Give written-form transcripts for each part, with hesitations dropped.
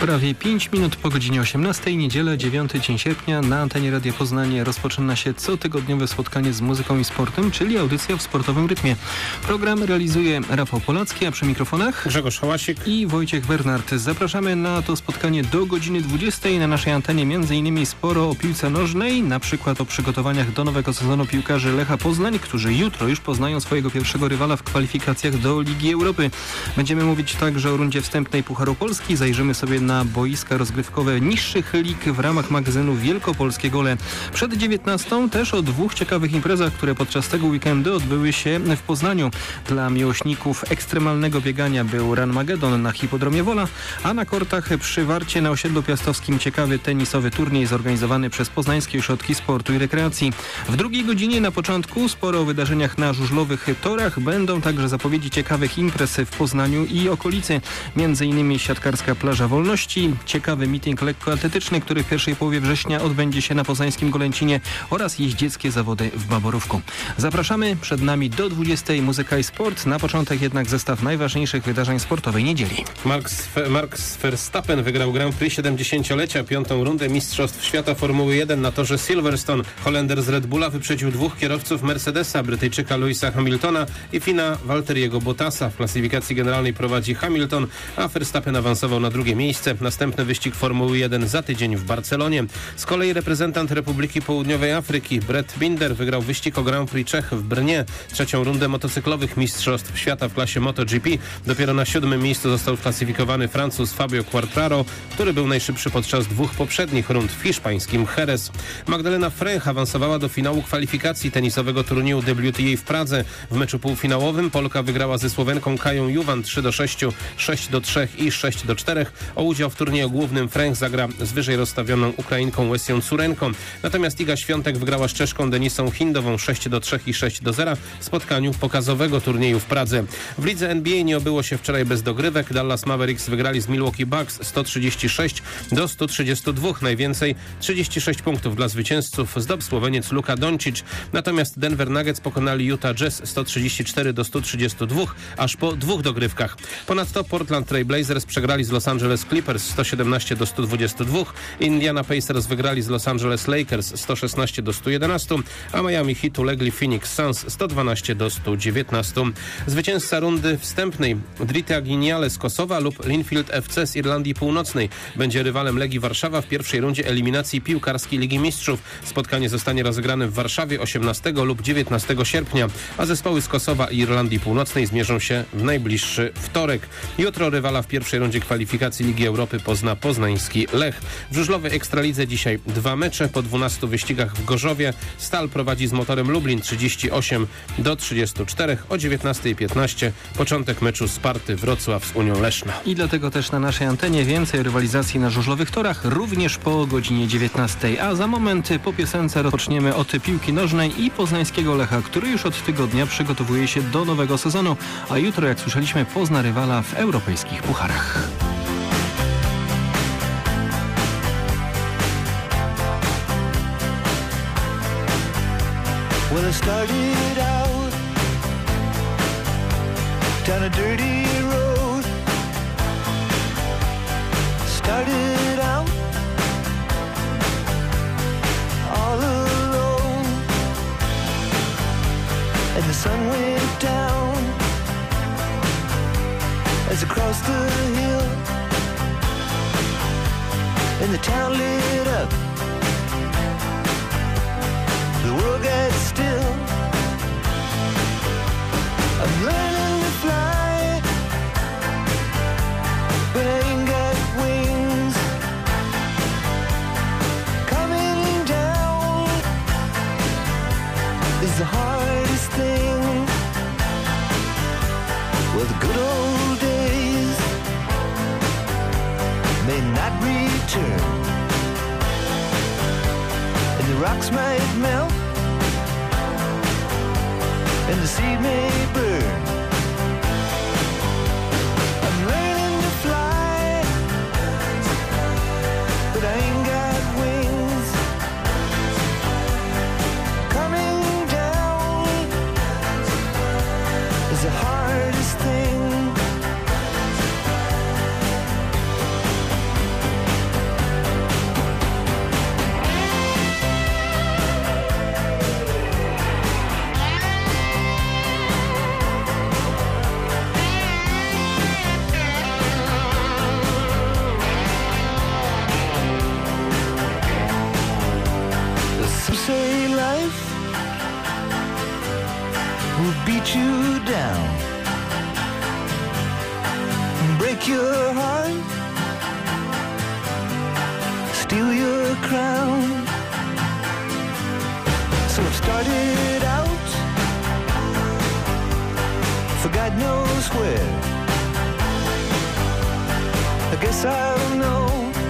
Prawie 5 minut po godzinie 18, niedzielę 9 dzień sierpnia na antenie Radia Poznanie rozpoczyna się cotygodniowe spotkanie z muzyką i sportem, czyli audycja w sportowym rytmie. Program realizuje Rafał Polacki, a przy mikrofonach Grzegorz Hałasik i Wojciech Bernard. Zapraszamy na to spotkanie do godziny 20. Na naszej antenie m.in. sporo o piłce nożnej, na przykład o przygotowaniach do nowego sezonu piłkarzy Lecha Poznań, którzy jutro już poznają swojego pierwszego rywala w kwalifikacjach do Ligi Europy. Będziemy mówić także o rundzie wstępnej Pucharu Polski. Zajrzymy sobie na boiska rozgrywkowe niższych lig w ramach magazynu Wielkopolskie Gole. Przed 19 też o dwóch ciekawych imprezach, które podczas tego weekendu odbyły się w Poznaniu. Dla miłośników ekstremalnego biegania był Ranmagedon na Hipodromie Wola, a na kortach przy Warcie na osiedlu piastowskim ciekawy tenisowy turniej zorganizowany przez Poznańskie Ośrodki Sportu i Rekreacji. W drugiej godzinie na początku sporo o wydarzeniach na żużlowych torach. Będą także zapowiedzi ciekawych imprez w Poznaniu i okolicy. M.in. siatkarska Plaża Wolności, ciekawy meeting lekkoatletyczny, który w pierwszej połowie września odbędzie się na poznańskim Golęcinie oraz jeździeckie zawody w Baborówku. Zapraszamy, przed nami do 20 muzyka i sport. Na początek jednak zestaw najważniejszych wydarzeń sportowej niedzieli. Max Verstappen wygrał Grand Prix 70-lecia, piątą rundę Mistrzostw Świata Formuły 1 na torze Silverstone. Holender z Red Bulla wyprzedził dwóch kierowców Mercedesa, Brytyjczyka Lewisa Hamiltona i Fina Valtteriego Bottasa. W klasyfikacji generalnej prowadzi Hamilton, a Verstappen awansował na drugie miejsce. Następny wyścig Formuły 1 za tydzień w Barcelonie. Z kolei reprezentant Republiki Południowej Afryki Brett Binder wygrał wyścig o Grand Prix Czech w Brnie. Trzecią rundę motocyklowych Mistrzostw Świata w klasie MotoGP. Dopiero na 7. miejscu został sklasyfikowany Francuz Fabio Quartararo, który był najszybszy podczas dwóch poprzednich rund w hiszpańskim Jerez. Magdalena Frech awansowała do finału kwalifikacji tenisowego turnieju WTA w Pradze. W meczu półfinałowym Polka wygrała ze Słowenką Kają Juwan 3-6, 6-3 i 6-4. O udział w turnieju głównym Frech zagra z wyżej rozstawioną Ukrainką Łesią Curenką. Natomiast Iga Świątek wygrała z Czeszką Denisą Hindową 6-3 i 6-0 w spotkaniu pokazowego turnieju w Pradze. W lidze NBA nie obyło się wczoraj bez dogrywek. Dallas Mavericks wygrali z Milwaukee Bucks 136-132. Najwięcej 36 punktów dla zwycięzców zdobył Słoweniec Luka Doncic. Natomiast Denver Nuggets pokonali Utah Jazz 134-132 aż po dwóch dogrywkach. Ponadto Portland Trail Blazers przegrali z Los Angeles Clippers 117-122. Indiana Pacers wygrali z Los Angeles Lakers 116-111, a Miami Heat ulegli Phoenix Suns 112-119. Zwycięzca rundy wstępnej Drita Giniale z Kosowa lub Linfield FC z Irlandii Północnej będzie rywalem Legii Warszawa w pierwszej rundzie eliminacji piłkarskiej Ligi Mistrzów. Spotkanie zostanie rozegrane w Warszawie 18 lub 19 sierpnia, a zespoły z Kosowa i Irlandii Północnej zmierzą się w najbliższy wtorek. Jutro rywala w pierwszej rundzie kwalifikacji Ligi Europy pozna poznański Lech. W żużlowej Ekstralidze dzisiaj dwa mecze po 12 wyścigach w Gorzowie. Stal prowadzi z Motorem Lublin 38-34. O 19:15 początek meczu Sparty Wrocław z Unią Leszna. I dlatego też na naszej antenie więcej rywalizacji na żużlowych torach, również po godzinie 19. A za moment po piosence rozpoczniemy od piłki nożnej i poznańskiego Lecha, który już od tygodnia przygotowuje się do nowego sezonu, a jutro, jak słyszeliśmy, pozna rywala w europejskich pucharach. Well, I started out down a dirty road. Started out all alone, and the sun went down as I crossed the hill, and the town lit up. The world gets still. I'm learning to fly, but I ain't got wings. Coming down is the hardest thing. Well, the good old days may not return, and the rocks might melt, and the seed may burn. I'm learning to fly, but I ain't got wings. Coming down is the hardest thing. knock you down, break your heart, steal your crown. So it started out for God knows where. I guess I'll know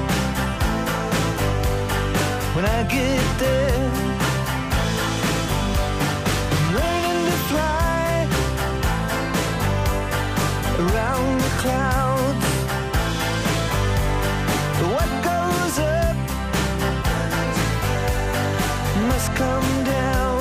when I get there. I'm learning to fly around the clouds. What goes up must come down.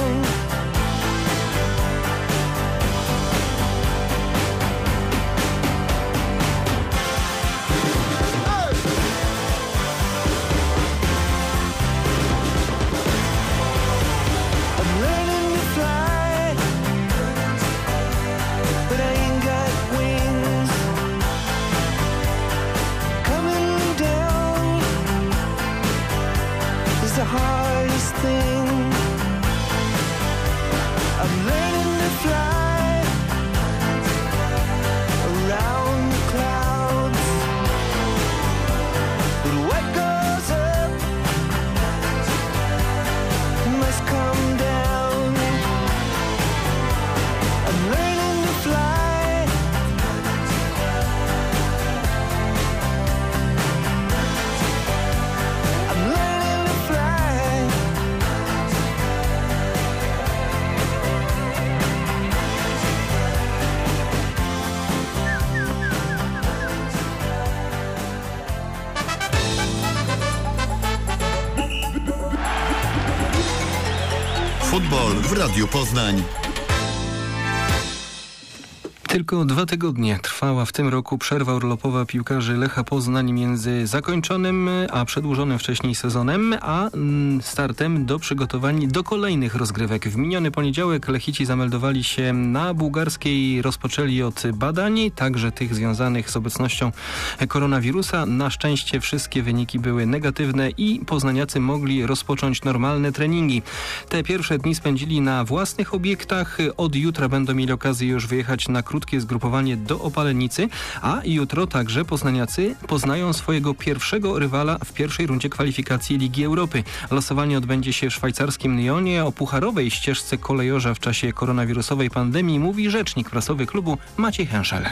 I'm learning to fly, but I ain't got wings. Coming down is the hardest thing. I'm learning to fly around the clouds, but what goes up must come down. I'm learning to fly. I'm learning to fly. Futbol w Radiu Poznań. Tylko 2 tygodnie trwała w tym roku przerwa urlopowa piłkarzy Lecha Poznań między zakończonym, a przedłużonym wcześniej sezonem, a startem do przygotowań do kolejnych rozgrywek. W miniony poniedziałek Lechici zameldowali się na bułgarskiej, rozpoczęli od badań, także tych związanych z obecnością koronawirusa. Na szczęście wszystkie wyniki były negatywne i poznaniacy mogli rozpocząć normalne treningi. Te pierwsze dni spędzili na własnych obiektach. Od jutra będą mieli okazję już wyjechać na krótkie zgrupowanie do Opalenicy, a jutro także poznaniacy poznają swojego pierwszego rywala w pierwszej rundzie kwalifikacji Ligi Europy. Losowanie odbędzie się w szwajcarskim Lyonie. O pucharowej ścieżce kolejorza w czasie koronawirusowej pandemii mówi rzecznik prasowy klubu Maciej Hęszel.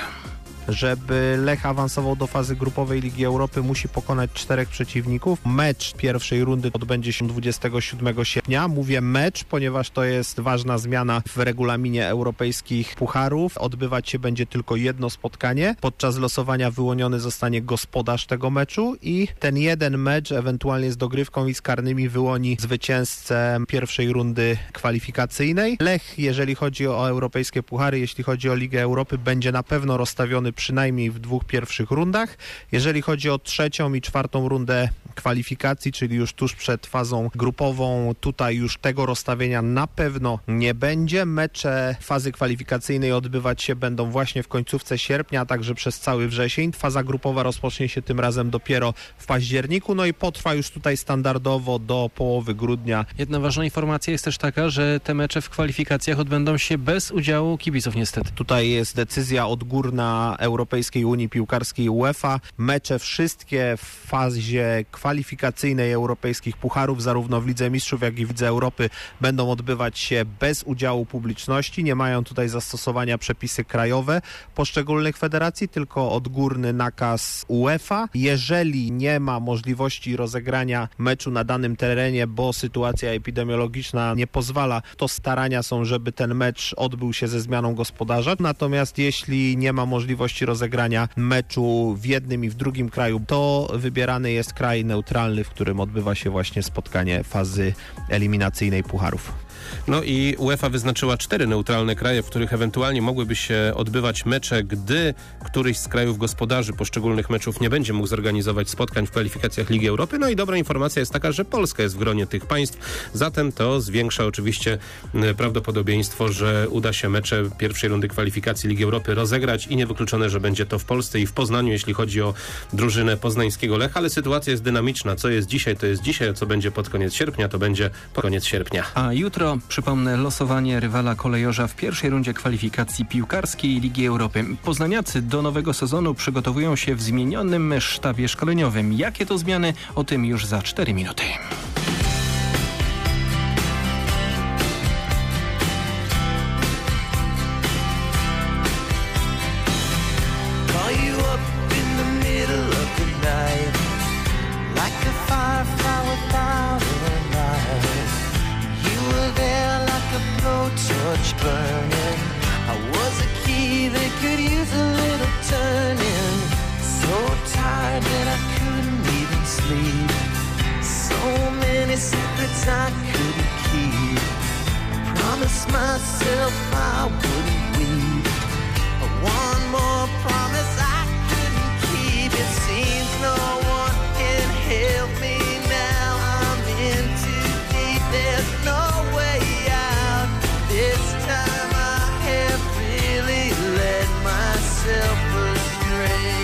Żeby Lech awansował do fazy grupowej Ligi Europy, musi pokonać 4 przeciwników. Mecz pierwszej rundy odbędzie się 27 sierpnia. Mówię mecz, ponieważ to jest ważna zmiana w regulaminie europejskich pucharów. Odbywać się będzie tylko jedno spotkanie. Podczas losowania wyłoniony zostanie gospodarz tego meczu i ten jeden mecz ewentualnie z dogrywką i z karnymi wyłoni zwycięzcę pierwszej rundy kwalifikacyjnej. Lech, jeżeli chodzi o europejskie puchary, jeśli chodzi o Ligę Europy, będzie na pewno rozstawiony przynajmniej w 2 pierwszych rundach. Jeżeli chodzi o 3. i 4. rundę kwalifikacji, czyli już tuż przed fazą grupową, tutaj już tego rozstawienia na pewno nie będzie. Mecze fazy kwalifikacyjnej odbywać się będą właśnie w końcówce sierpnia, a także przez cały wrzesień. Faza grupowa rozpocznie się tym razem dopiero w październiku, no i potrwa już tutaj standardowo do połowy grudnia. Jedna ważna informacja jest też taka, że te mecze w kwalifikacjach odbędą się bez udziału kibiców niestety. Tutaj jest decyzja odgórna Europejskiej Unii Piłkarskiej UEFA. Mecze wszystkie w fazie kwalifikacyjnej europejskich pucharów, zarówno w Lidze Mistrzów, jak i w Lidze Europy, będą odbywać się bez udziału publiczności. Nie mają tutaj zastosowania przepisy krajowe poszczególnych federacji, tylko odgórny nakaz UEFA. Jeżeli nie ma możliwości rozegrania meczu na danym terenie, bo sytuacja epidemiologiczna nie pozwala, to starania są, żeby ten mecz odbył się ze zmianą gospodarza. Natomiast jeśli nie ma możliwości rozegrania meczu w jednym i w drugim kraju, to wybierany jest kraj neutralny, w którym odbywa się właśnie spotkanie fazy eliminacyjnej pucharów. No i UEFA wyznaczyła 4 neutralne kraje, w których ewentualnie mogłyby się odbywać mecze, gdy któryś z krajów gospodarzy poszczególnych meczów nie będzie mógł zorganizować spotkań w kwalifikacjach Ligi Europy. No i dobra informacja jest taka, że Polska jest w gronie tych państw, zatem to zwiększa oczywiście prawdopodobieństwo, że uda się mecze pierwszej rundy kwalifikacji Ligi Europy rozegrać i niewykluczone, że będzie to w Polsce i w Poznaniu, jeśli chodzi o drużynę poznańskiego Lecha, ale sytuacja jest dynamiczna. Co jest dzisiaj, to jest dzisiaj, a co będzie pod koniec sierpnia, to będzie pod koniec sierpnia. A jutro Jutro, przypomnę, losowanie rywala Kolejorza w pierwszej rundzie kwalifikacji piłkarskiej Ligi Europy. Poznaniacy do nowego sezonu przygotowują się w zmienionym sztabie szkoleniowym. Jakie to zmiany? O tym już za 4 minuty. Torch burning. I was a key that could use a little turning. So tired that I couldn't even sleep. So many secrets I couldn't keep. I promised myself I wouldn't weep. One more promise I couldn't keep. It seems no one can help me now. I'm in too deep. There's no way out. This time I have really led myself astray.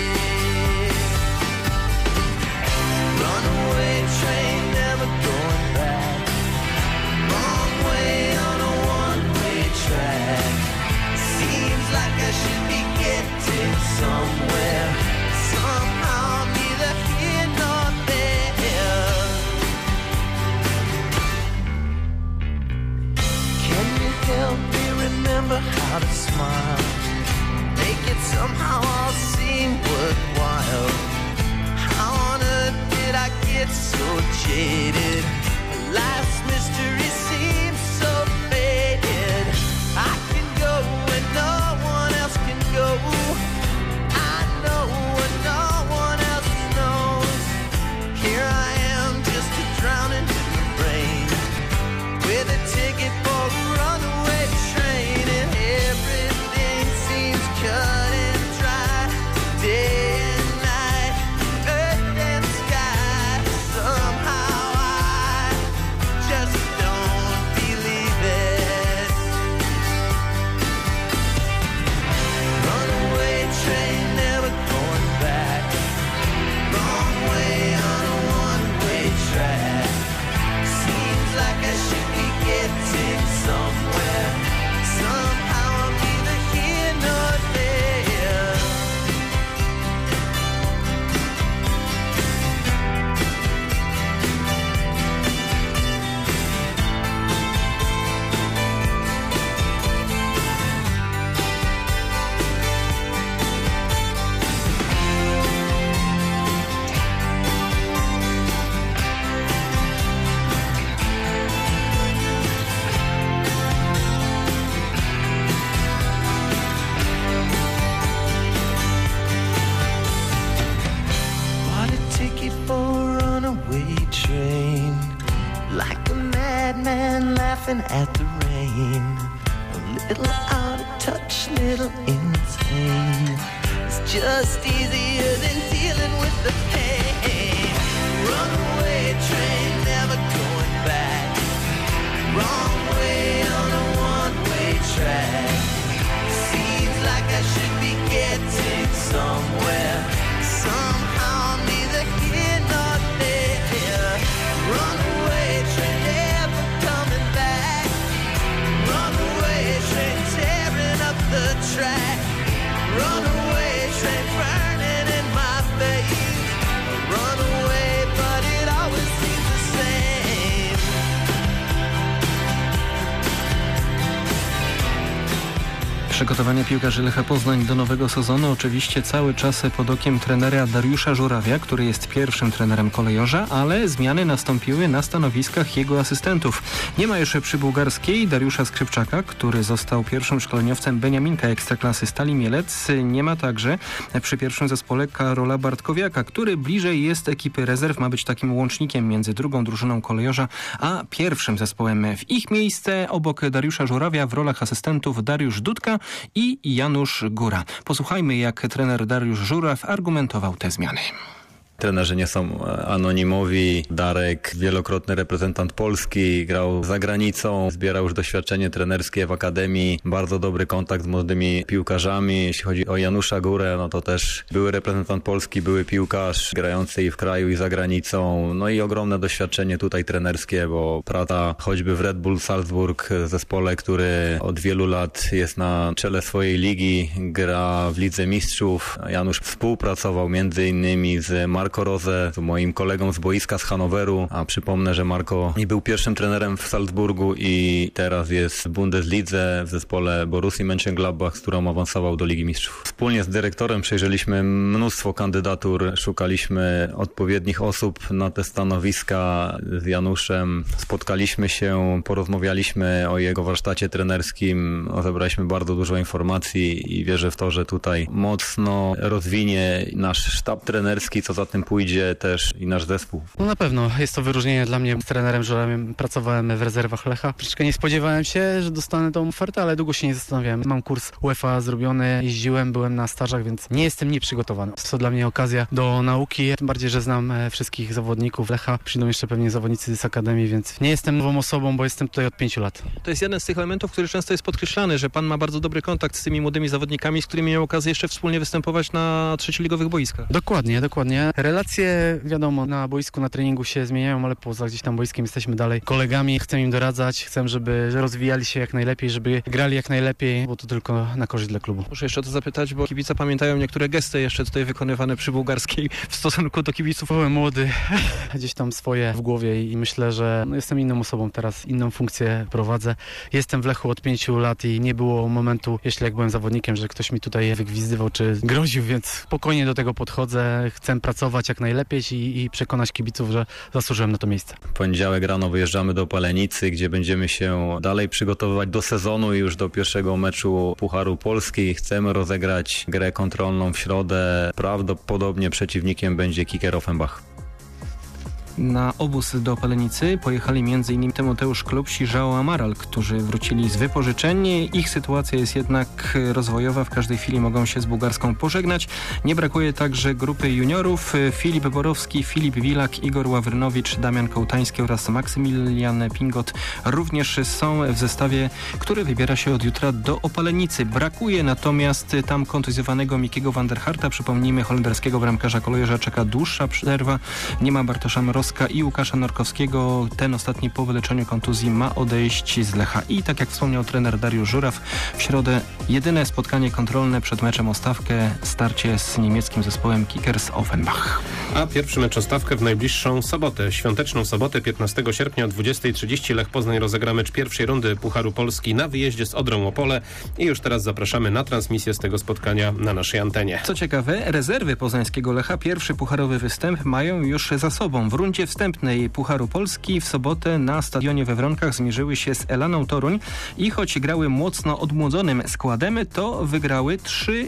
Runaway train, never going back. Wrong way on a one-way track. Seems like I should be getting somewhere. Somehow I'm neither here nor there. Can you help me remember how to smile? Make it somehow all seem worthwhile. How on earth did I get so jaded? Life's mystery seems so faded. I can go where no one else can go. I know what no one else knows. Here I am, just a drowning in the rain, with a ticket for a runaway train, and everything seems cut and dry. Day and night, earth and sky. Somehow I just don't believe it. Runaway train, never going back. Wrong way on a one-way track. Seems like I should be getting somewhere. Somehow I'm neither here nor there. Bought a ticket for a runaway train, like a madman laughing at the rain. A little out of touch, little insane. It's just easier than dealing with the pain. Runaway train, never going back. Wrong way on a one-way track. Seems like I should be getting somewhere. Somehow I'm neither here nor there. Runaway train, never coming back. Runaway train, tearing up the track. Runaway train, burning in my veins. Runaway, but it always seems the same. Przygotowania piłkarzy Lecha Poznań do nowego sezonu oczywiście cały czas pod okiem trenera Dariusza Żurawia, który jest pierwszym trenerem Kolejorza, ale zmiany nastąpiły na stanowiskach jego asystentów. Nie ma jeszcze przy bułgarskiej Dariusza Skrzypczaka, który został pierwszym szkoleniowcem Beniaminka Ekstraklasy Stali Mielec. Nie ma także przy pierwszym zespole Karola Bartkowiaka, który bliżej jest ekipy rezerw, ma być takim łącznikiem między drugą drużyną Kolejorza a pierwszym zespołem. W ich miejsce obok Dariusza Żurawia w rolach asystentów Dariusz Dudka i Janusz Góra. Posłuchajmy, jak trener Dariusz Żuraw argumentował te zmiany. Trenerzy nie są anonimowi. Darek, wielokrotny reprezentant Polski, grał za granicą, zbierał już doświadczenie trenerskie w akademii, bardzo dobry kontakt z młodymi piłkarzami. Jeśli chodzi o Janusza Górę, no to też były reprezentant Polski, były piłkarz grający i w kraju, i za granicą. No i ogromne doświadczenie tutaj trenerskie, bo praca choćby w Red Bull Salzburg, zespole, który od wielu lat jest na czele swojej ligi, gra w Lidze Mistrzów. Janusz współpracował między innymi z Marco Rose, z moim kolegą z boiska z Hannoweru, a przypomnę, że Marco nie był pierwszym trenerem w Salzburgu i teraz jest w Bundeslidze w zespole Borussii Mönchengladbach, z którą awansował do Ligi Mistrzów. Wspólnie z dyrektorem przejrzeliśmy mnóstwo kandydatur, szukaliśmy odpowiednich osób na te stanowiska. Z Januszem spotkaliśmy się, porozmawialiśmy o jego warsztacie trenerskim, zebraliśmy bardzo dużo informacji i wierzę w to, że tutaj mocno rozwinie nasz sztab trenerski, co za tym pójdzie też i nasz zespół. No na pewno jest to wyróżnienie dla mnie. Z trenerem Żurem pracowałem w rezerwach Lecha. Troszeczkę nie spodziewałem się, że dostanę tą ofertę, ale długo się nie zastanawiałem. Mam kurs UEFA zrobiony, jeździłem, byłem na stażach, więc nie jestem nieprzygotowany. Jest to dla mnie okazja do nauki, tym bardziej, że znam wszystkich zawodników Lecha. Przyjdą jeszcze pewnie zawodnicy z Akademii, więc nie jestem nową osobą, bo jestem tutaj od 5 lat. To jest jeden z tych elementów, który często jest podkreślany, że pan ma bardzo dobry kontakt z tymi młodymi zawodnikami, z którymi miał okazję jeszcze wspólnie występować na trzecioligowych boiskach. Dokładnie. Relacje, wiadomo, na boisku, na treningu się zmieniają, ale poza gdzieś tam boiskiem jesteśmy dalej kolegami. Chcę im doradzać, chcę, żeby rozwijali się jak najlepiej, żeby grali jak najlepiej, bo to tylko na korzyść dla klubu. Muszę jeszcze o to zapytać, bo kibice pamiętają niektóre gesty jeszcze tutaj wykonywane przy bułgarskiej w stosunku do kibiców. Byłem młody, gdzieś tam swoje w głowie i myślę, że jestem inną osobą teraz, inną funkcję prowadzę. Jestem w Lechu od 5 lat i nie było momentu, jak byłem zawodnikiem, że ktoś mi tutaj wygwizdywał czy groził, więc spokojnie do tego podchodzę. Chcę pracować jak najlepiej i przekonać kibiców, że zasłużyłem na to miejsce. W poniedziałek rano wyjeżdżamy do Palenicy, gdzie będziemy się dalej przygotowywać do sezonu i już do pierwszego meczu Pucharu Polski. Chcemy rozegrać grę kontrolną w środę. Prawdopodobnie przeciwnikiem będzie Kicker Offenbach. Na obóz do Palenicy pojechali m.in. Tymoteusz Klubś i João Amaral, którzy wrócili z wypożyczeń. Ich sytuacja jest jednak rozwojowa. W każdej chwili mogą się z bułgarską pożegnać. Nie brakuje także grupy juniorów. Filip Borowski, Filip Wilak, Igor Ławrynowicz, Damian Kołtański oraz Maksymilian Pingot również są w zestawie, który wybiera się od jutra do Opalenicy. Brakuje natomiast tam kontuzjowanego Mikiego van der Harta. Przypomnijmy, holenderskiego bramkarza kolejorza czeka dłuższa przerwa. Nie ma Bartosza Mrozka i Łukasza Norkowskiego. Ten ostatni po wyleczeniu kontuzji ma odejść z Lecha. I tak jak wspomniał trener Dariusz Żuraw, w środę jedyne spotkanie kontrolne przed meczem o stawkę, starcie z niemieckim zespołem Kickers Offenbach. A pierwszy mecz o stawkę w najbliższą sobotę, świąteczną sobotę 15 sierpnia o 20:30 Lech Poznań rozegra mecz pierwszej rundy Pucharu Polski na wyjeździe z Odrą Opole i już teraz zapraszamy na transmisję z tego spotkania na naszej antenie. Co ciekawe, rezerwy poznańskiego Lecha pierwszy pucharowy występ mają już za sobą. W rundzie wstępnej Pucharu Polski w sobotę na stadionie we Wronkach zmierzyły się z Elaną Toruń i choć grały mocno odmłodzonym składem, to wygrały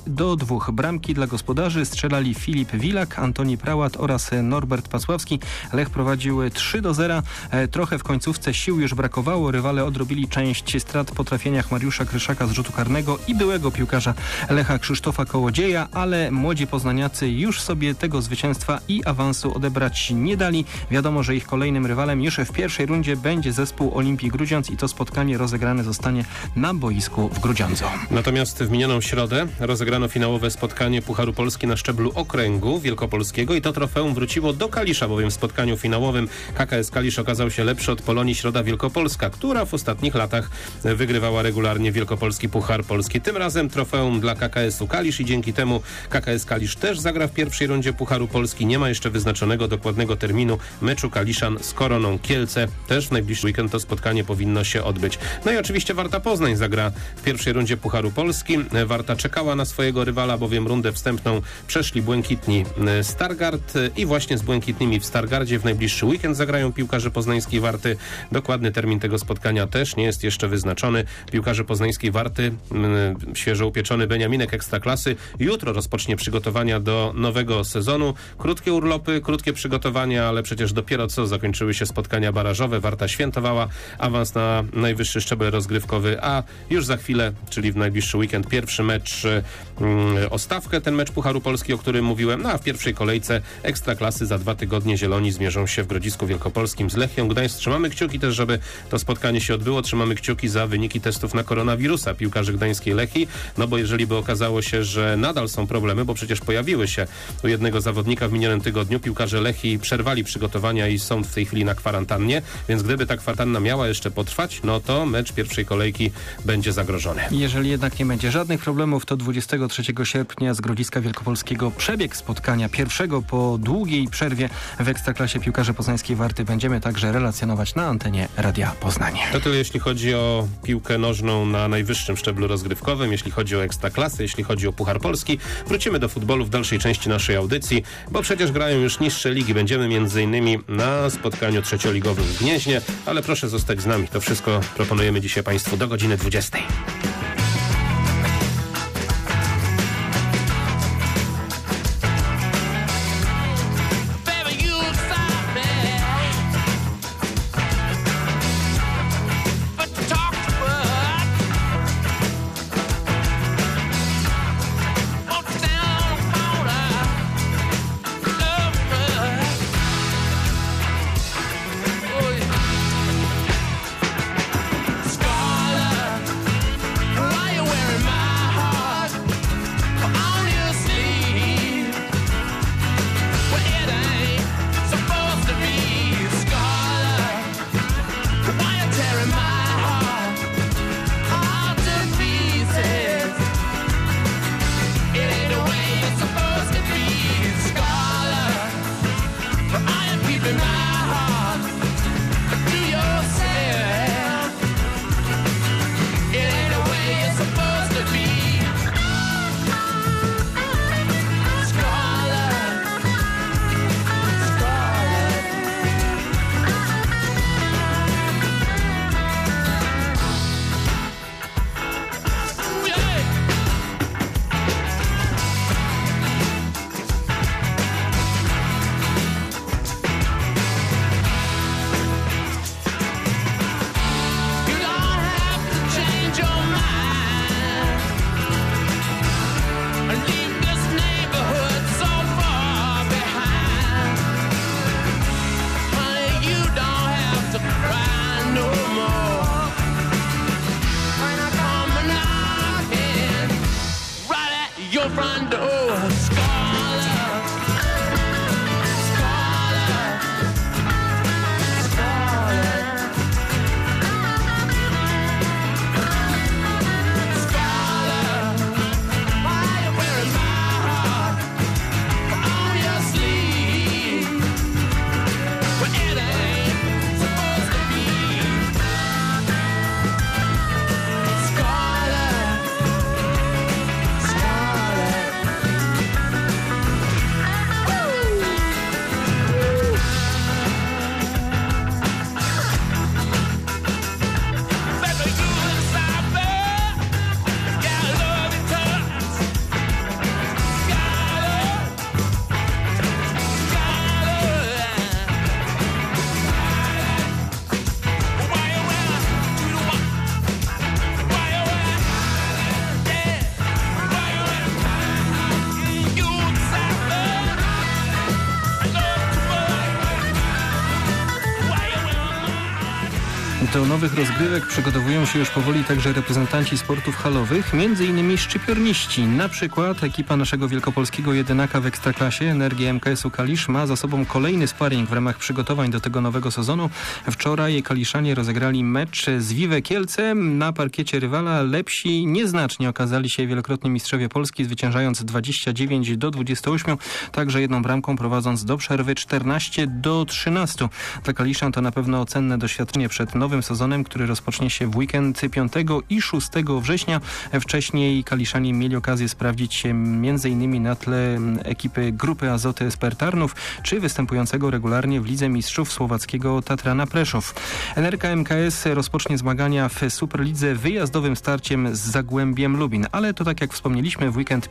3-2. Bramki dla gospodarzy strzelali Filip Wilak, Antoni Prałat oraz Norbert Pasławski. Lech prowadził 3-0. Trochę w końcówce sił już brakowało. Rywale odrobili część strat po trafieniach Mariusza Kryszaka z rzutu karnego i byłego piłkarza Lecha Krzysztofa Kołodzieja, ale młodzi poznaniacy już sobie tego zwycięstwa i awansu odebrać nie dali. Wiadomo, że ich kolejnym rywalem już w pierwszej rundzie będzie zespół Olimpii Grudziądz i to spotkanie rozegrane zostanie na boisku w Grudziądzu. Natomiast w minioną środę rozegrano finałowe spotkanie Pucharu Polski na szczeblu okręgu wielkopolskiego i to trofeum wróciło do Kalisza, bowiem w spotkaniu finałowym KKS Kalisz okazał się lepszy od Polonii Środa Wielkopolska, która w ostatnich latach wygrywała regularnie Wielkopolski Puchar Polski. Tym razem trofeum dla KKS-u Kalisz i dzięki temu KKS Kalisz też zagra w pierwszej rundzie Pucharu Polski. Nie ma jeszcze wyznaczonego dokładnego terminu meczu Kaliszan z Koroną Kielce. Też w najbliższy weekend to spotkanie powinno się odbyć. No i oczywiście Warta Poznań zagra w pierwszej rundzie Pucharu Polski. Warta czekała na swojego rywala, bowiem rundę wstępną przeszli błękitni Stargard i właśnie z błękitnymi w Stargardzie w najbliższy weekend zagrają piłkarze poznańskiej Warty. Dokładny termin tego spotkania też nie jest jeszcze wyznaczony. Piłkarze poznańskiej Warty, świeżo upieczony Beniaminek Ekstraklasy, jutro rozpocznie przygotowania do nowego sezonu. Krótkie urlopy, krótkie przygotowania, ale przecież przecież dopiero co zakończyły się spotkania barażowe. Warta świętowała awans na najwyższy szczebel rozgrywkowy, a już za chwilę, czyli w najbliższy weekend, pierwszy mecz o stawkę, ten mecz Pucharu Polski, o którym mówiłem, a w pierwszej kolejce Ekstraklasy za 2 tygodnie Zieloni zmierzą się w Grodzisku Wielkopolskim z Lechią Gdańsk. Trzymamy kciuki też, żeby to spotkanie się odbyło. Trzymamy kciuki za wyniki testów na koronawirusa piłkarzy gdańskiej Lechii, no bo jeżeli by okazało się, że nadal są problemy, bo przecież pojawiły się u jednego zawodnika w minionym tygodniu, piłkarze Lechii przerwali przygotowania i są w tej chwili na kwarantannie, więc gdyby ta kwarantanna miała jeszcze potrwać, no to mecz pierwszej kolejki będzie zagrożony. Jeżeli jednak nie będzie żadnych problemów, to 23 sierpnia z Grodziska Wielkopolskiego przebieg spotkania pierwszego po długiej przerwie w Ekstraklasie piłkarzy poznańskiej Warty będziemy także relacjonować na antenie Radia Poznanie. To tyle, jeśli chodzi o piłkę nożną na najwyższym szczeblu rozgrywkowym, jeśli chodzi o Ekstraklasy, jeśli chodzi o Puchar Polski. Wrócimy do futbolu w dalszej części naszej audycji, bo przecież grają już niższe ligi. Będziemy m.in. na spotkaniu trzecioligowym w Gnieźnie, ale proszę zostać z nami. To wszystko proponujemy dzisiaj Państwu do godziny 20. Do nowych rozgrywek przygotowują się już powoli także reprezentanci sportów halowych, m.in. szczypiorniści. Na przykład ekipa naszego wielkopolskiego jedynaka w Ekstraklasie Energia MKS-u Kalisz ma za sobą kolejny sparring w ramach przygotowań do tego nowego sezonu. Wczoraj Kaliszanie rozegrali mecz z Vive Kielce. Na parkiecie rywala lepsi nieznacznie okazali się wielokrotni mistrzowie Polski, zwyciężając 29-28, także jedną bramką prowadząc do przerwy 14-13. Dla Kaliszan to na pewno cenne doświadczenie przed nowym nowym sezonem, który rozpocznie się w weekend 5 i 6 września. Wcześniej kaliszanie mieli okazję sprawdzić się m.in. na tle ekipy Grupy Azoty SPR Tarnów, czy występującego regularnie w Lidze Mistrzów słowackiego Tatrana Preszów. Energa MKS rozpocznie zmagania w Superlidze wyjazdowym starciem z Zagłębiem Lubin, ale to tak jak wspomnieliśmy w weekend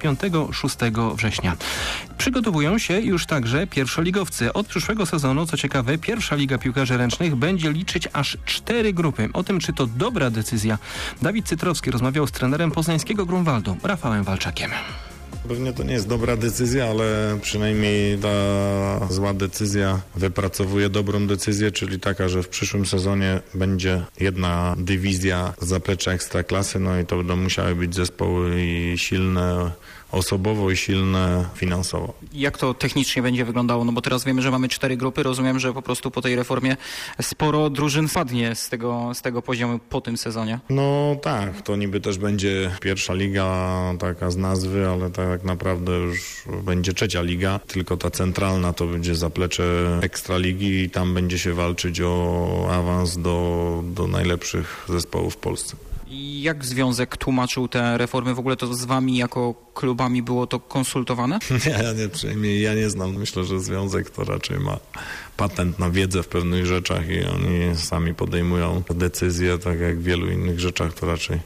5-6 września. Przygotowują się już także pierwszoligowcy. Od przyszłego sezonu, co ciekawe, pierwsza Liga Piłkarzy Ręcznych będzie liczyć aż 4 grupy. O tym, czy to dobra decyzja, Dawid Cytrowski rozmawiał z trenerem poznańskiego Grunwaldu, Rafałem Walczakiem. Pewnie to nie jest dobra decyzja, ale przynajmniej ta zła decyzja wypracowuje dobrą decyzję, czyli taka, że w przyszłym sezonie będzie jedna dywizja z zaplecza Ekstraklasy, no i to będą musiały być zespoły i silne osobowo i silne finansowo. Jak to technicznie będzie wyglądało? No bo teraz wiemy, że mamy 4 grupy. Rozumiem, że po prostu po tej reformie sporo drużyn spadnie z tego poziomu po tym sezonie. No tak, to niby też będzie pierwsza liga taka z nazwy, ale tak naprawdę już będzie trzecia liga, tylko ta centralna to będzie zaplecze Ekstraligi i tam będzie się walczyć o awans do najlepszych zespołów w Polsce. I jak związek tłumaczył te reformy? W ogóle to z wami jako klubami było to konsultowane? Przynajmniej ja nie znam. Myślę, że związek to raczej ma patent na wiedzę w pewnych rzeczach i oni sami podejmują decyzje, tak jak w wielu innych rzeczach to raczej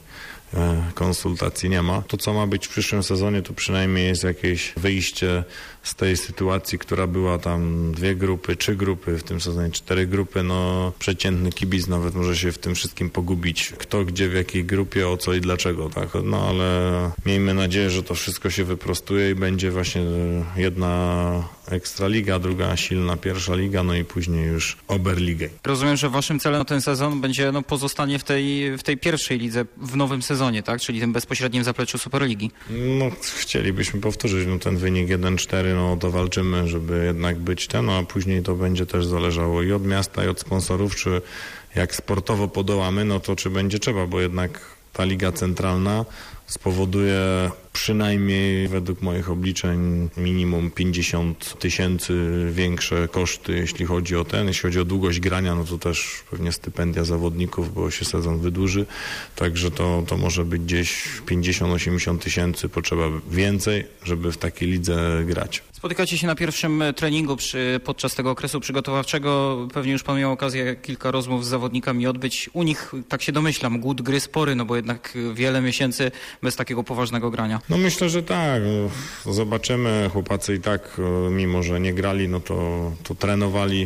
konsultacji nie ma. To, co ma być w przyszłym sezonie, to przynajmniej jest jakieś wyjście z tej sytuacji, która była tam 2 grupy, 3 grupy, w tym sezonie 4 grupy. No przeciętny kibic nawet może się w tym wszystkim pogubić. Kto, gdzie, w jakiej grupie, o co i dlaczego, tak. No ale miejmy nadzieję, że to wszystko się wyprostuje i będzie właśnie jedna Ekstraliga, druga silna pierwsza liga, no i później już Oberligę. Rozumiem, że waszym celem na ten sezon będzie pozostanie w tej pierwszej lidze w nowym sezonie, tak? Czyli tym bezpośrednim zapleczu Superligi. No chcielibyśmy powtórzyć ten wynik 1-4, no to walczymy, żeby jednak być a później to będzie też zależało i od miasta, i od sponsorów, czy jak sportowo podołamy, no to czy będzie trzeba, bo jednak ta liga centralna spowoduje przynajmniej według moich obliczeń minimum 50 000 większe koszty, jeśli chodzi o jeśli chodzi o długość grania, no to też pewnie stypendia zawodników, bo się sezon wydłuży, także to może być gdzieś 50-80 tysięcy, potrzeba więcej, żeby w takiej lidze grać. Spotykacie się na pierwszym treningu podczas tego okresu przygotowawczego. Pewnie już pan miał okazję kilka rozmów z zawodnikami odbyć. U nich, tak się domyślam, głód gry spory, no bo jednak wiele miesięcy bez takiego poważnego grania. No myślę, że tak. Zobaczymy. Chłopacy i tak, mimo że nie grali, no to trenowali,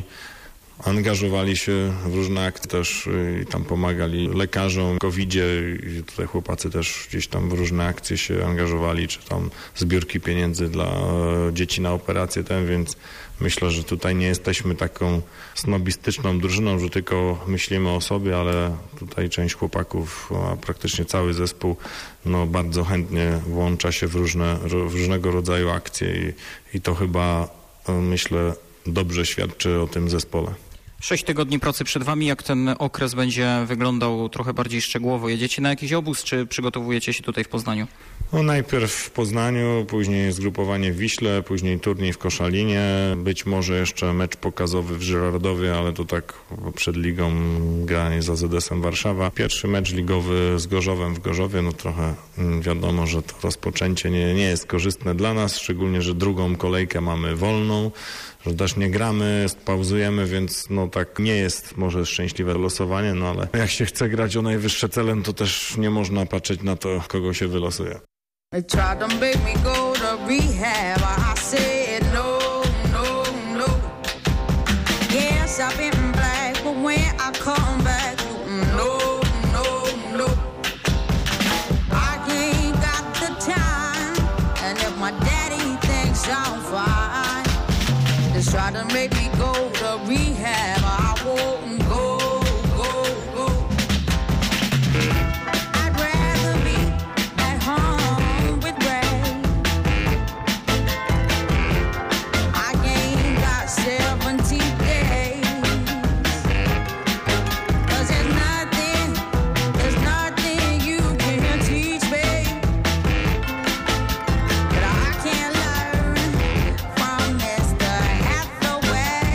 angażowali się w różne akcje też i tam pomagali lekarzom w COVID-zie i tutaj chłopacy też gdzieś tam w różne akcje się angażowali, czy tam zbiórki pieniędzy dla dzieci na operację więc myślę, że tutaj nie jesteśmy taką snobistyczną drużyną, że tylko myślimy o sobie, ale tutaj część chłopaków, a praktycznie cały zespół bardzo chętnie włącza się w różnego rodzaju akcje i to chyba, myślę, dobrze świadczy o tym zespole. 6 tygodni pracy przed wami. Jak ten okres będzie wyglądał trochę bardziej szczegółowo? Jedziecie na jakiś obóz, czy przygotowujecie się tutaj w Poznaniu? Najpierw w Poznaniu, później zgrupowanie w Wiśle, później turniej w Koszalinie, być może jeszcze mecz pokazowy w Żyrardowie, ale to tak przed ligą granie z AZS-em Warszawa. Pierwszy mecz ligowy z Gorzowem w Gorzowie, trochę wiadomo, że to rozpoczęcie nie jest korzystne dla nas, szczególnie, że drugą kolejkę mamy wolną, że też nie gramy, pauzujemy, więc tak nie jest może szczęśliwe losowanie, ale jak się chce grać o najwyższe cele, to też nie można patrzeć na to, kogo się wylosuje. They tried to make me go to rehab. I said no, no, no. Yes, I've been black, but when I come back, no, no, no. I ain't got the time, and if my daddy thinks I'm fine, they try to make me go to rehab. I won't go. Away.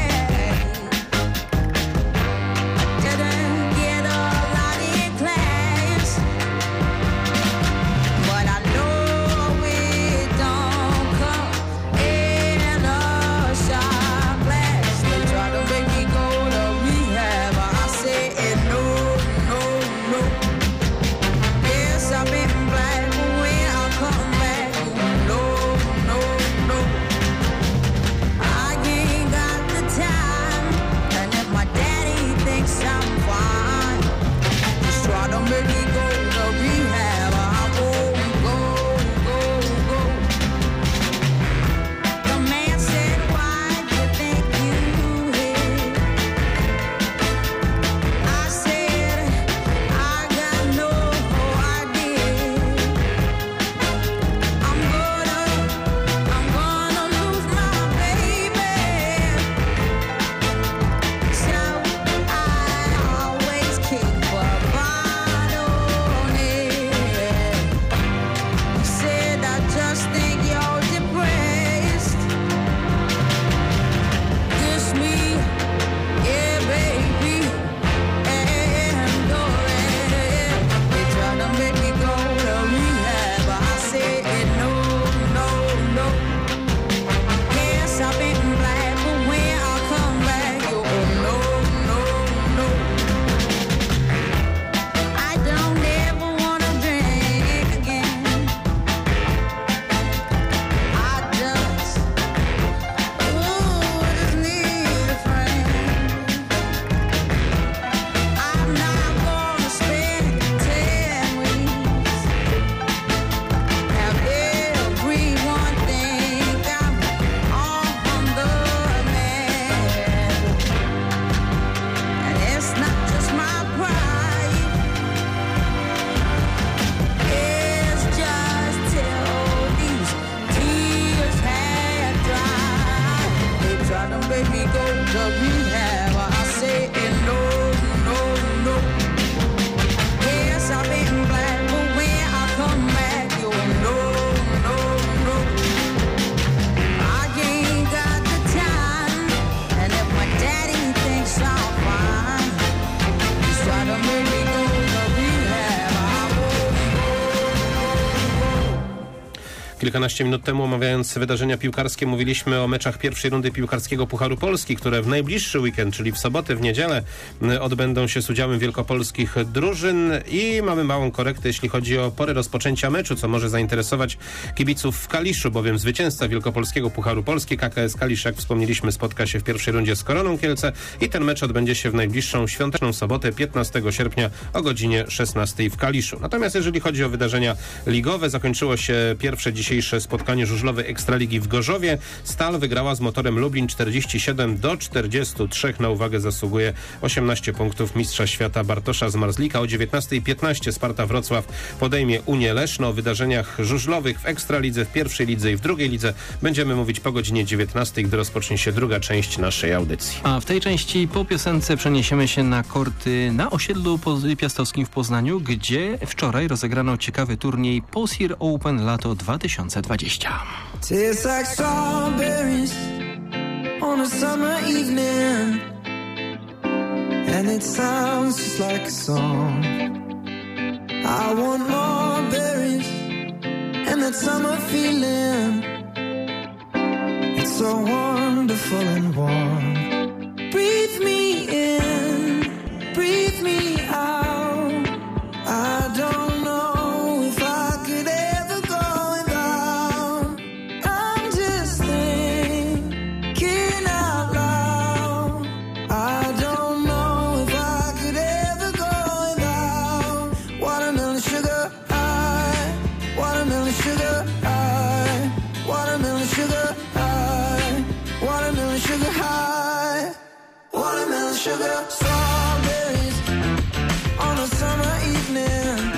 Kilkanaście minut temu, omawiając wydarzenia piłkarskie, mówiliśmy o meczach pierwszej rundy piłkarskiego Pucharu Polski, które w najbliższy weekend, czyli w sobotę, w niedzielę odbędą się z udziałem wielkopolskich drużyn i mamy małą korektę, jeśli chodzi o porę rozpoczęcia meczu, co może zainteresować kibiców w Kaliszu, bowiem zwycięzca wielkopolskiego Pucharu Polski, KKS Kalisz, jak wspomnieliśmy, spotka się w pierwszej rundzie z Koroną Kielce i ten mecz odbędzie się w najbliższą świąteczną sobotę 15 sierpnia o godzinie 16 w Kaliszu. Natomiast jeżeli chodzi o wydarzenia ligowe, zakończyło się pierwsze dzisiejsze spotkanie żużlowej Ekstraligi w Gorzowie. Stal wygrała z Motorem Lublin 47-43. Na uwagę zasługuje 18 punktów mistrza świata Bartosza Zmarzlika. O 19:15 Sparta Wrocław podejmie Unię Leszno. O wydarzeniach żużlowych w Ekstralidze, w pierwszej lidze i w drugiej lidze będziemy mówić po godzinie 19, gdy rozpocznie się druga część naszej audycji. A w tej części po piosence przeniesiemy się na korty na osiedlu piastowskim w Poznaniu, gdzie wczoraj rozegrano ciekawy turniej Posir Open Lato 2020. Tastes like strawberries on a summer evening, and it sounds just like a song. I want more berries and that summer feeling. It's so wonderful and warm. Breathe me in, breathe me out. I don't know if I could ever go without. I'm just thinking out loud. I don't know if I could ever go without watermelon sugar high, watermelon sugar high, watermelon sugar high, watermelon sugar high, watermelon sugar. Strawberries on a summer evening.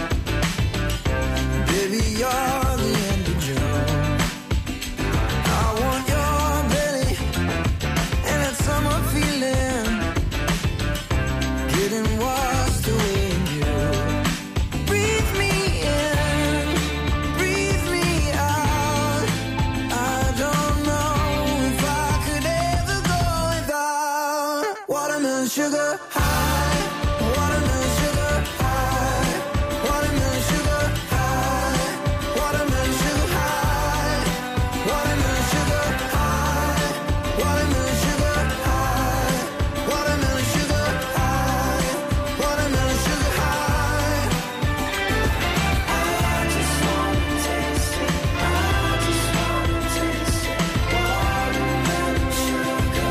Baby, you're the end of June. I want your belly and that summer feeling, getting washed away in you. Breathe me in, breathe me out. I don't know if I could ever go without watermelon sugar high, watermelon sugar high, watermelon sugar high, watermelon sugar high, watermelon sugar high, watermelon sugar high, watermelon sugar high, watermelon sugar high. I just wanna taste it, I just wanna taste it, watermelon sugar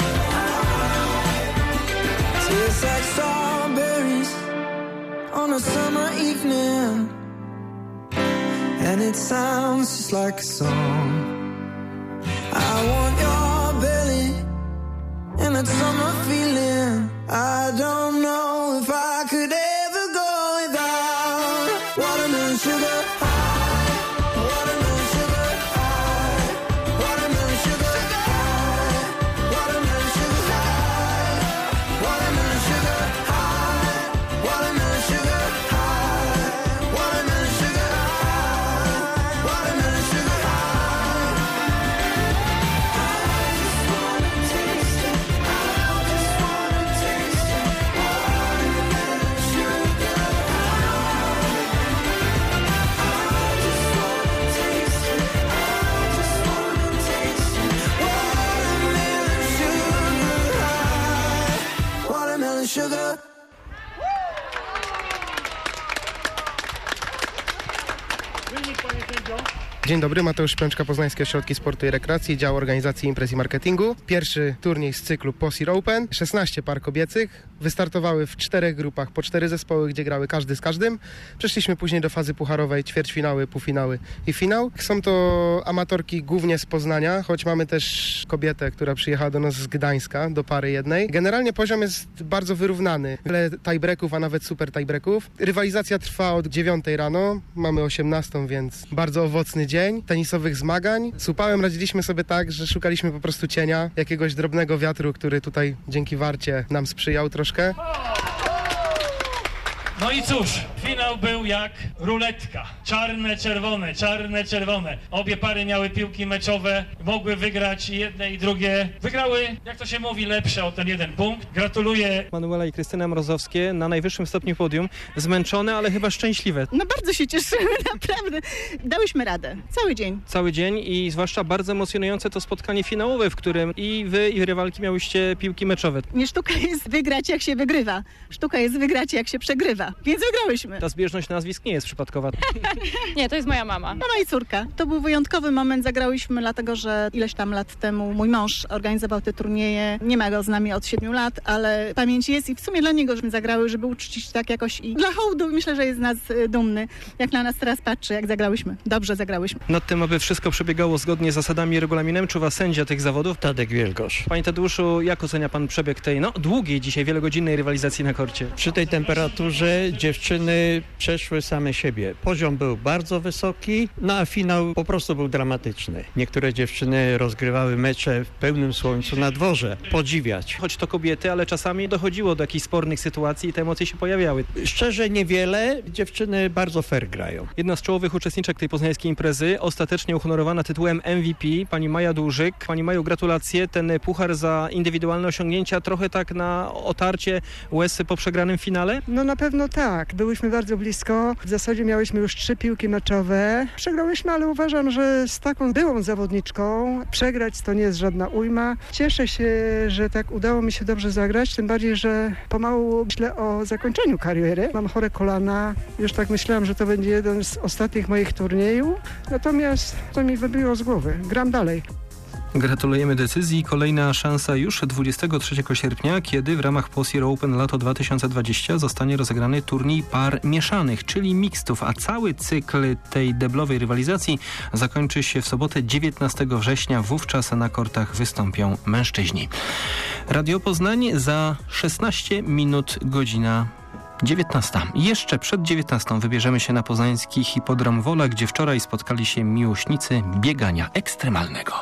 high. Tastes like strawberries on a summer evening, and it sounds just like a song. I want your belly and that summer feeling. I don't know if I could ever go without watermelon sugar high, watermelon sugar high, watermelon sugar high, watermelon sugar high, watermelon sugar high, watermelon sugar high, watermelon sugar high, watermelon sugar high. I just wanna taste it, I just wanna taste it, watermelon sugar high. I just wanna taste it, I just wanna taste it, watermelon sugar high, watermelon sugar. Dzień dobry, Mateusz Pęczka, Poznańskie Ośrodki Sportu i Rekreacji, Dział Organizacji Imprez i Marketingu. Pierwszy turniej z cyklu Posir Open. 16 par kobiecych. Wystartowały w 4 grupach, po 4 zespoły, gdzie grały każdy z każdym. Przeszliśmy później do fazy pucharowej, ćwierćfinały, półfinały i finał. Są to amatorki głównie z Poznania, choć mamy też kobietę, która przyjechała do nas z Gdańska, do pary jednej. Generalnie poziom jest bardzo wyrównany. Wiele tiebreaków, a nawet super tiebreaków. Rywalizacja trwa od 9 rano, mamy 18, więc bardzo owocny dzień tenisowych zmagań. Z upałem radziliśmy sobie tak, że szukaliśmy po prostu cienia, jakiegoś drobnego wiatru, który tutaj dzięki warcie nam sprzyjał troszkę. No i cóż, finał był jak ruletka. Czarne, czerwone, czarne, czerwone. Obie pary miały piłki meczowe, mogły wygrać i jedne i drugie. Wygrały, jak to się mówi, lepsze o ten 1 punkt. Gratuluję. Manuela i Krystyna Mrozowskie na najwyższym stopniu podium. Zmęczone, ale chyba szczęśliwe. No bardzo się cieszymy, naprawdę. Dałyśmy radę. Cały dzień. Cały dzień i zwłaszcza bardzo emocjonujące to spotkanie finałowe, w którym i wy, i rywalki miałyście piłki meczowe. Nie sztuka jest wygrać, jak się wygrywa. Sztuka jest wygrać, jak się przegrywa. Więc wygrałyśmy. Ta zbieżność nazwisk nie jest przypadkowa. Nie, to jest moja mama. Mama i córka. To był wyjątkowy moment. Zagrałyśmy dlatego, że ileś tam lat temu mój mąż organizował te turnieje. Nie ma go z nami od 7 lat, ale pamięć jest i w sumie dla niego żeśmy zagrały, żeby uczcić tak jakoś i dla hołdu myślę, że jest z nas dumny. Jak na nas teraz patrzy, jak zagrałyśmy. Dobrze zagrałyśmy. Nad tym, aby wszystko przebiegało zgodnie z zasadami i regulaminem, czuwa sędzia tych zawodów. Tadek Wielgosz. Panie Tadeuszu, jak ocenia pan przebieg tej długiej dzisiaj, wielogodzinnej rywalizacji na korcie? Przy tej temperaturze dziewczyny przeszły same siebie. Poziom był bardzo wysoki, a finał po prostu był dramatyczny. Niektóre dziewczyny rozgrywały mecze w pełnym słońcu na dworze. Podziwiać. Choć to kobiety, ale czasami dochodziło do jakichś spornych sytuacji i te emocje się pojawiały. Szczerze niewiele. Dziewczyny bardzo fair grają. Jedna z czołowych uczestniczek tej poznańskiej imprezy, ostatecznie uhonorowana tytułem MVP, pani Maja Dłużyk. Pani Maju, gratulacje. Ten puchar za indywidualne osiągnięcia trochę tak na otarcie łez po przegranym finale? No na pewno tak. Byłyśmy bardzo blisko. W zasadzie miałyśmy już 3 piłki meczowe. Przegrałyśmy, ale uważam, że z taką byłą zawodniczką przegrać to nie jest żadna ujma. Cieszę się, że tak udało mi się dobrze zagrać, tym bardziej, że pomału myślę o zakończeniu kariery. Mam chore kolana. Już tak myślałam, że to będzie jeden z ostatnich moich turniejów. Natomiast to mi wybiło z głowy. Gram dalej. Gratulujemy decyzji. Kolejna szansa już 23 sierpnia, kiedy w ramach Posir Open Lato 2020 zostanie rozegrany turniej par mieszanych, czyli mixtów, a cały cykl tej deblowej rywalizacji zakończy się w sobotę 19 września. Wówczas na kortach wystąpią mężczyźni. Radio Poznań za 16 minut, godzina 19. Jeszcze przed 19 wybierzemy się na poznański hipodrom Wola, gdzie wczoraj spotkali się miłośnicy biegania ekstremalnego.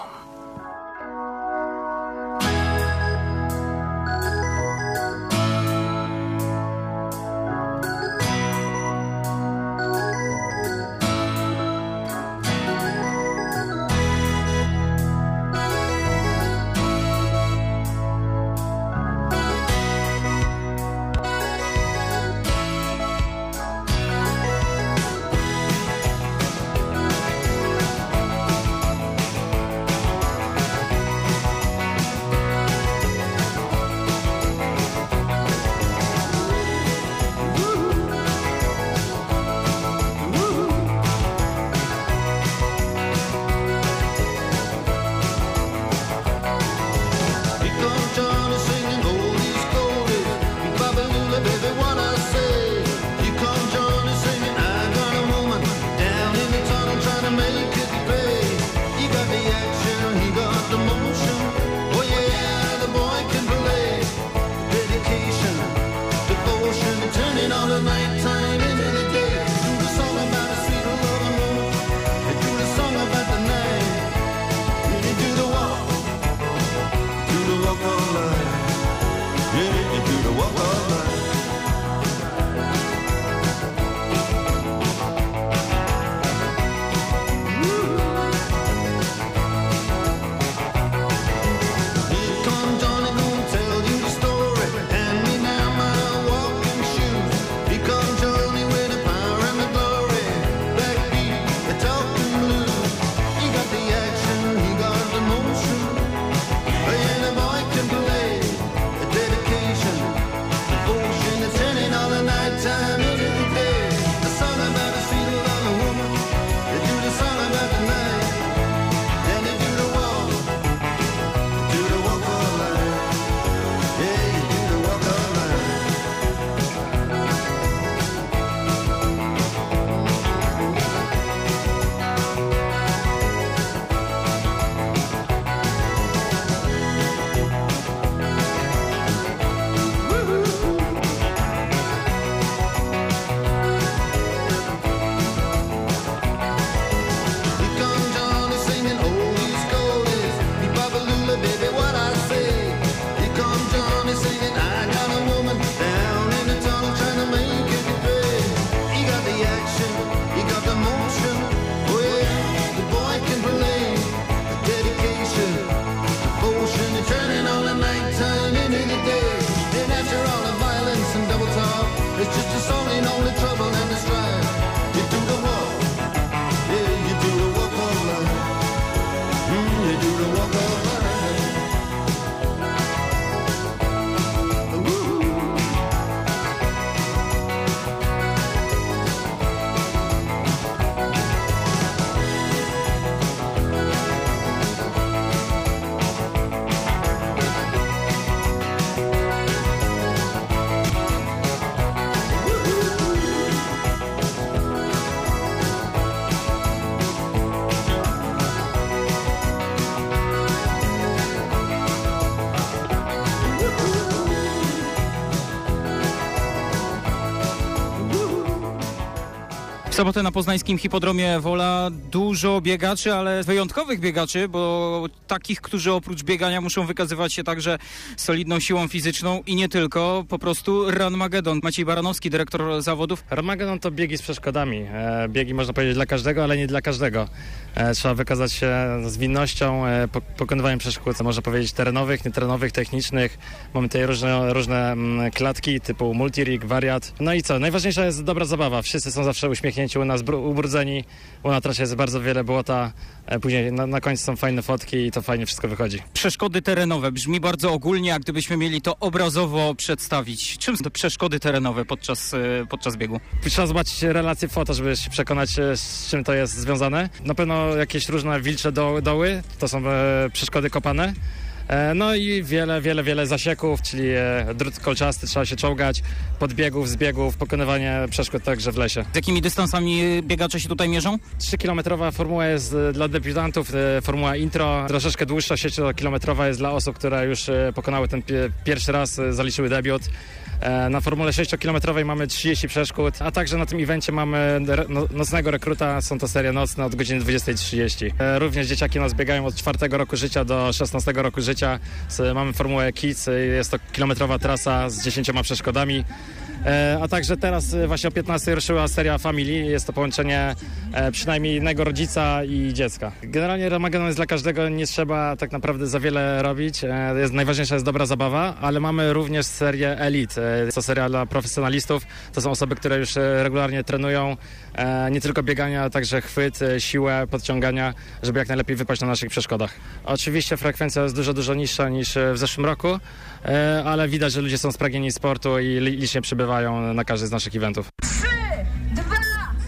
sobotę na poznańskim hipodromie Wola dużo biegaczy, ale wyjątkowych biegaczy, bo takich, którzy oprócz biegania muszą wykazywać się także solidną siłą fizyczną i nie tylko, po prostu Ranmagedon. Maciej Baranowski, dyrektor zawodów. Ranmagedon to biegi z przeszkodami. Biegi można powiedzieć dla każdego, ale nie dla każdego. Trzeba wykazać się zwinnością, pokonywaniem przeszkód, można powiedzieć terenowych, nieterenowych, technicznych. Mamy tutaj różne klatki typu multirig, wariat. No i co? Najważniejsza jest dobra zabawa. Wszyscy są zawsze uśmiechnięci, u nas ubrudzeni, bo na trasie jest bardzo wiele błota. Później na końcu są fajne fotki i to fajnie wszystko wychodzi. Przeszkody terenowe brzmi bardzo ogólnie, a gdybyśmy mieli to obrazowo przedstawić. Czym są te przeszkody terenowe podczas biegu? Trzeba zobaczyć relacje foto, żeby się przekonać, z czym to jest związane. Na pewno jakieś różne wilcze doły, to są przeszkody kopane. No i wiele zasieków, czyli drut kolczasty, trzeba się czołgać, podbiegów, zbiegów, pokonywanie przeszkód także w lesie. Z jakimi dystansami biegacze się tutaj mierzą? 3-kilometrowa formuła jest dla debiutantów, formuła intro. Troszeczkę dłuższa 6-kilometrowa jest dla osób, które już pokonały ten pierwszy raz, zaliczyły debiut. Na formule 6-kilometrowej mamy 30 przeszkód, a także na tym evencie mamy nocnego rekruta, są to serie nocne od godziny 20:30. Również dzieciaki nas biegają od 4 roku życia do 16 roku życia. Mamy formułę Kids, jest to kilometrowa trasa z 10 przeszkodami. A także teraz właśnie o 15 ruszyła seria Family, jest to połączenie przynajmniej jednego rodzica i dziecka. Generalnie Ranmagedon jest dla każdego, nie trzeba tak naprawdę za wiele robić, najważniejsza jest dobra zabawa, ale mamy również serię Elite, jest to seria dla profesjonalistów, to są osoby, które już regularnie trenują, nie tylko biegania, ale także chwyt, siłę, podciągania, żeby jak najlepiej wypaść na naszych przeszkodach. Oczywiście frekwencja jest dużo niższa niż w zeszłym roku, ale widać, że ludzie są spragnieni sportu i licznie przybywają na każdy z naszych eventów. 3, 2, 1!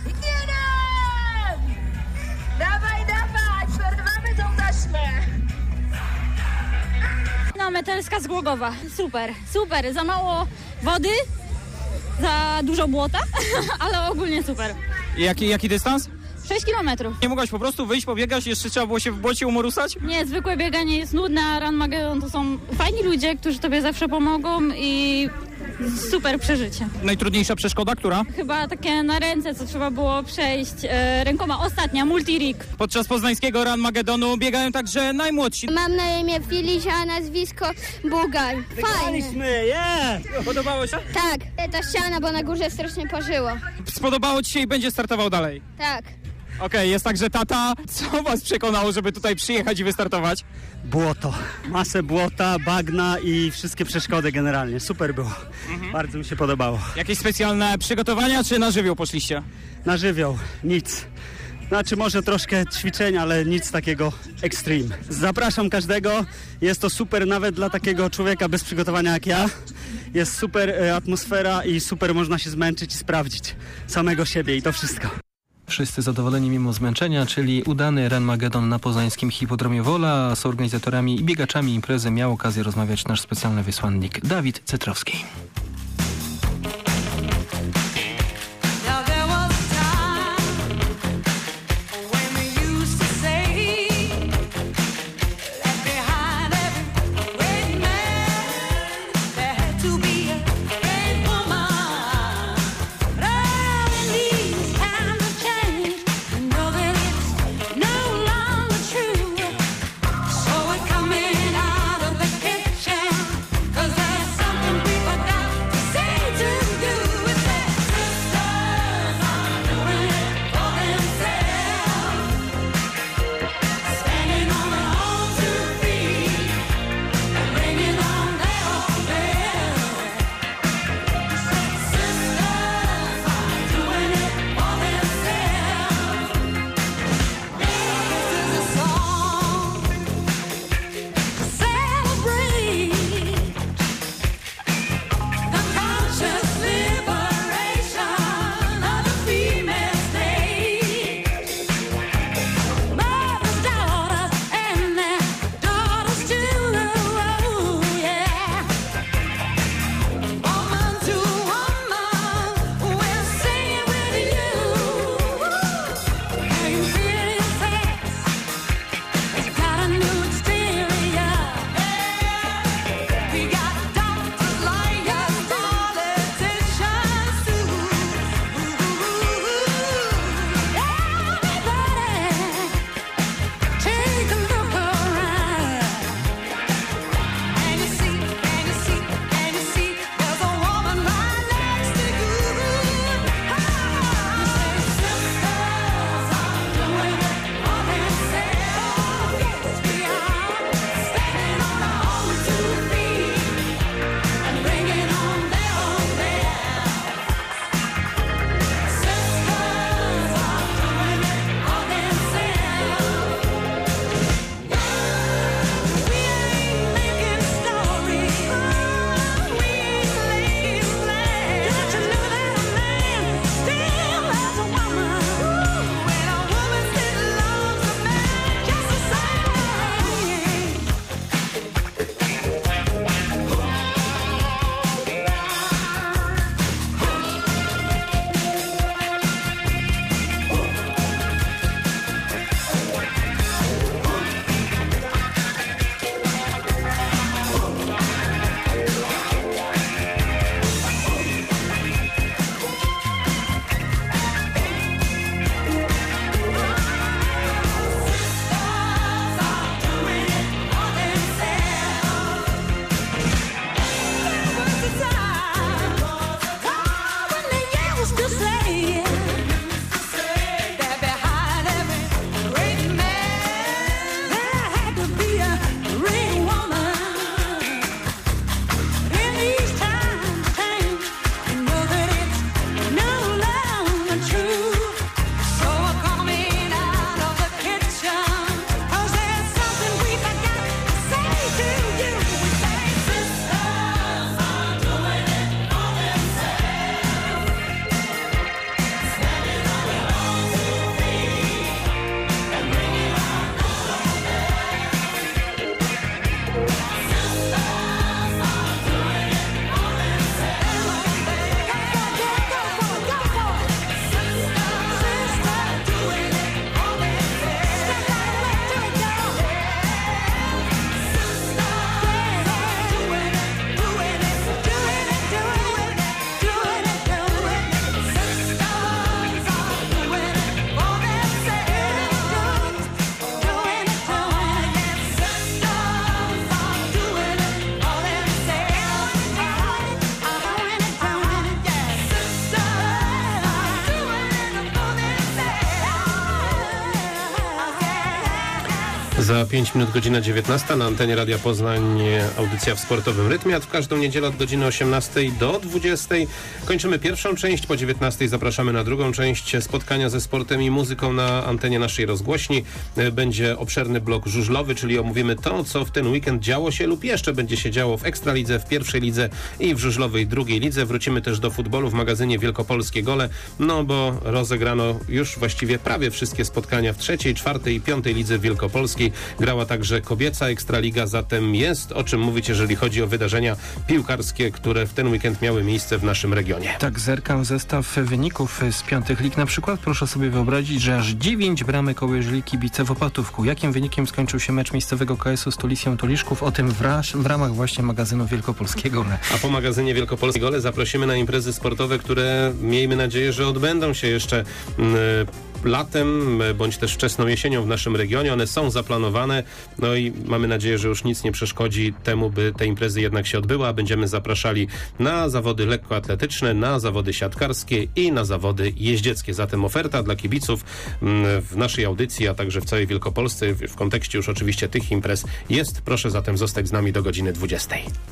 Dawaj, przerwamy tą taśmę! No, Metelska z Głogowa. Super. Za mało wody, za dużo błota, ale ogólnie super. Jaki dystans? 6 kilometrów. Nie mogłaś po prostu wyjść, pobiegać, jeszcze trzeba było się w błocie umorusać? Nie, zwykłe bieganie jest nudne, a Ranmagedon to są fajni ludzie, którzy tobie zawsze pomogą i super przeżycie. Najtrudniejsza przeszkoda, która? Chyba takie na ręce, co trzeba było przejść rękoma. Ostatnia, multirig. Podczas poznańskiego Ranmagedonu biegają także najmłodsi. Mam na imię Filiś, a nazwisko Bugar. Fajnie! Podobało się? Tak, ta ściana, bo na górze strasznie parzyło. Spodobało ci się i będzie startował dalej? Tak. Okej, jest także tata. Co was przekonało, żeby tutaj przyjechać i wystartować? Błoto. Masę błota, bagna i wszystkie przeszkody generalnie. Super było. Bardzo mi się podobało. Jakieś specjalne przygotowania, czy na żywioł poszliście? Na żywioł. Nic. Znaczy może troszkę ćwiczeń, ale nic takiego extreme. Zapraszam każdego. Jest to super nawet dla takiego człowieka bez przygotowania jak ja. Jest super atmosfera i super można się zmęczyć i sprawdzić samego siebie i to wszystko. Wszyscy zadowoleni mimo zmęczenia, czyli udany Ranmagedon na poznańskim hipodromie Wola. Z organizatorami i biegaczami imprezy miał okazję rozmawiać nasz specjalny wysłannik Dawid Cetrowski. Za 5 minut godzina 19 na antenie Radia Poznań audycja w sportowym rytmie, a w każdą niedzielę od godziny 18 do 20. Kończymy pierwszą część, po 19 zapraszamy na drugą część spotkania ze sportem i muzyką na antenie naszej rozgłośni. Będzie obszerny blok żużlowy, czyli omówimy to, co w ten weekend działo się lub jeszcze będzie się działo w Ekstralidze, w pierwszej lidze i w żużlowej drugiej lidze. Wrócimy też do futbolu w magazynie Wielkopolskie Gole, no bo rozegrano już właściwie prawie wszystkie spotkania w trzeciej, czwartej i piątej lidze wielkopolskiej. Grała także kobieca Ekstraliga, zatem jest o czym mówić, jeżeli chodzi o wydarzenia piłkarskie, które w ten weekend miały miejsce w naszym regionie. Tak, zerkam zestaw wyników z piątych lig. Na przykład proszę sobie wyobrazić, że aż 9 bramek obejrzeli kibice w Opatówku. Jakim wynikiem skończył się mecz miejscowego KS-u z Tulisją Tuliszków? O tym w ramach właśnie magazynu Wielkopolskiego. A po magazynie Wielkopolskie Gole zaprosimy na imprezy sportowe, które miejmy nadzieję, że odbędą się jeszcze latem, bądź też wczesną jesienią w naszym regionie. One są zaplanowane, no i mamy nadzieję, że już nic nie przeszkodzi temu, by te imprezy jednak się odbyły, a będziemy zapraszali na zawody lekkoatletyczne, na zawody siatkarskie i na zawody jeździeckie. Zatem oferta dla kibiców w naszej audycji, a także w całej Wielkopolsce w kontekście już oczywiście tych imprez jest. Proszę zatem zostać z nami do godziny 20.